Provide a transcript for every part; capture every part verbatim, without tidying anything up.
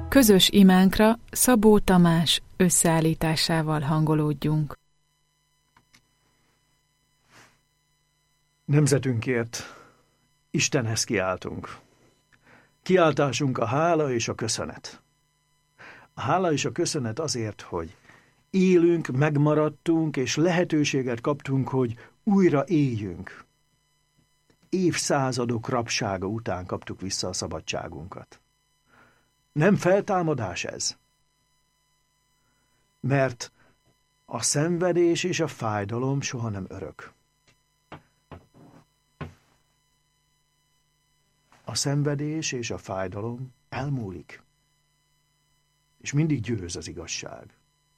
Közös imánkra Szabó Tamás összeállításával hangolódjunk. Nemzetünkért Istenhez kiáltunk. Kiáltásunk a hála és a köszönet. A hála és a köszönet azért, hogy élünk, megmaradtunk, és lehetőséget kaptunk, hogy újra éljünk. Évszázadok rabsága után kaptuk vissza a szabadságunkat. Nem feltámadás ez? Mert a szenvedés és a fájdalom soha nem örök. A szenvedés és a fájdalom elmúlik, és mindig győz az igazság.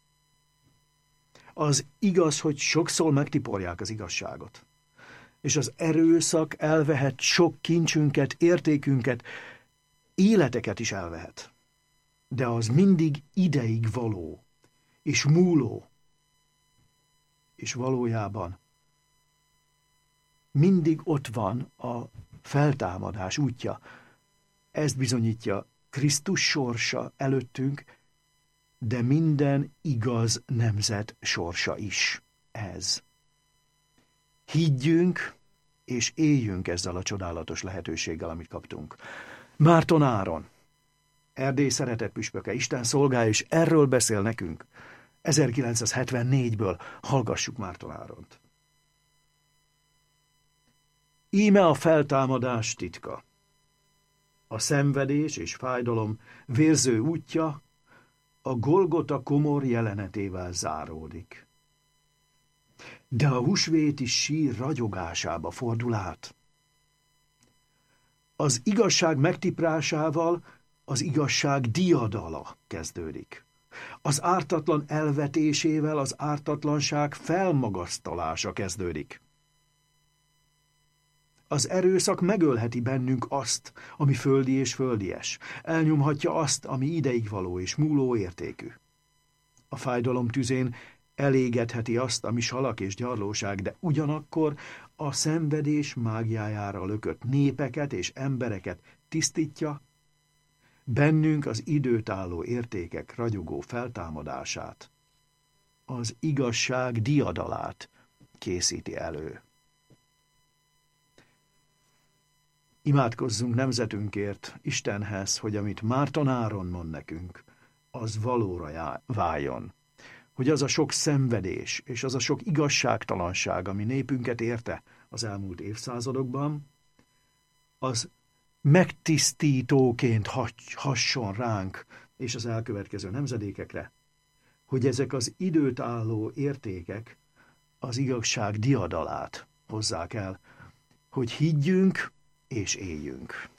Az igaz, hogy sokszor megtiporják az igazságot, és az erőszak elvehet sok kincsünket, értékünket, életeket is elvehet. De az mindig ideig való, és múló, és valójában mindig ott van a feltámadás útja. Ezt bizonyítja Krisztus sorsa előttünk, de minden igaz nemzet sorsa is ez. Higgyünk és éljünk ezzel a csodálatos lehetőséggel, amit kaptunk. Márton Áron, Erdély szeretett püspöke, Isten szolgája, és erről beszél nekünk. ezerkilencszázhetvennégyből hallgassuk Márton Áront. Íme a feltámadás titka. A szenvedés és fájdalom vérző útja a Golgota komor jelenetével záródik. De a húsvéti sír ragyogásába fordul át. Az igazság megtiprásával az igazság diadala kezdődik. Az ártatlan elvetésével az ártatlanság felmagasztalása kezdődik. Az erőszak megölheti bennünk azt, ami földi és földies. Elnyomhatja azt, ami ideig való és múló értékű. A fájdalom tüzén elégetheti azt, ami salak és gyarlóság, de ugyanakkor a szenvedés mágiájára lökött népeket és embereket tisztítja, bennünk az időtálló értékek ragyogó feltámadását, az igazság diadalát készíti elő. Imádkozzunk nemzetünkért Istenhez, hogy amit Márton Áron mond nekünk, az valóra váljon. Hogy az a sok szenvedés és az a sok igazságtalanság, ami népünket érte az elmúlt évszázadokban, az megtisztítóként hasson ránk és az elkövetkező nemzedékekre, hogy ezek az időt álló értékek az igazság diadalát hozzák el, hogy higgyünk és éljünk.